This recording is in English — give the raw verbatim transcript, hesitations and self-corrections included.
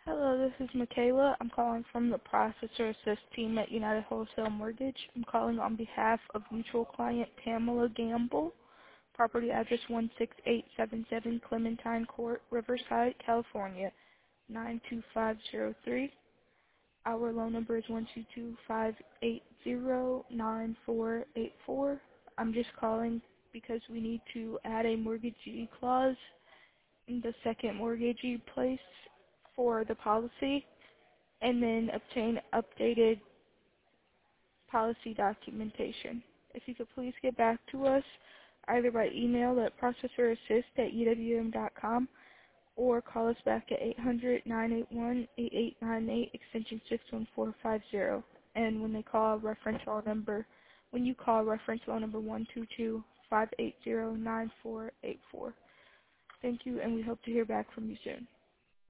Hello, this is Michaela. I'm calling from the Processor Assist team at United Wholesale Mortgage. I'm calling on behalf of mutual client Pamela Gamble, property address one six eight seven seven Clementine Court, Riverside, California, nine two five zero three. Our loan number is one two two five eight zero nine four eight four. I'm just calling because we need to add a mortgagee clause in the second mortgagee place for the policy, and then obtain updated policy documentation. If you could please get back to us either by email at processor assist at u w m dot com or call us back at eight hundred nine eight one eight eight nine eight extension six one four five zero. And when they call, reference our number. When you call, reference phone number one two two five eight zero nine four eight four. Thank you, and we hope to hear back from you soon.